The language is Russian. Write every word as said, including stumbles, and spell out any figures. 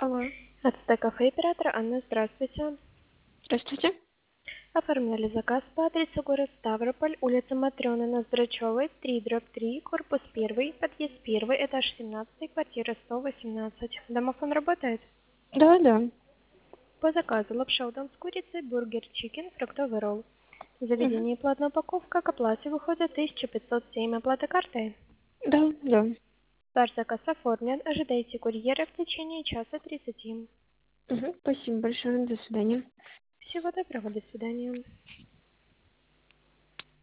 Алло, АЦТ кафе оператор Анна, здравствуйте. здравствуйте. Оформляли заказ по адресу город Ставрополь, улица Матрёны Ноздрачёвой, три дробь три, корпус один, подъезд один, этаж семнадцать, квартира сто восемнадцать. Домофон работает? Да, да. По заказу лапша удон с курицей, бургер, чикен, фруктовый ролл. Мгм. Заведение платная упаковка, к оплате выходит тысяча пятьсот семь, оплата картой. Да, да. Ваш заказ оформлен, ожидайте курьера в течение часа тридцати. Мгм. Спасибо большое. До свидания. Всего доброго, до свидания.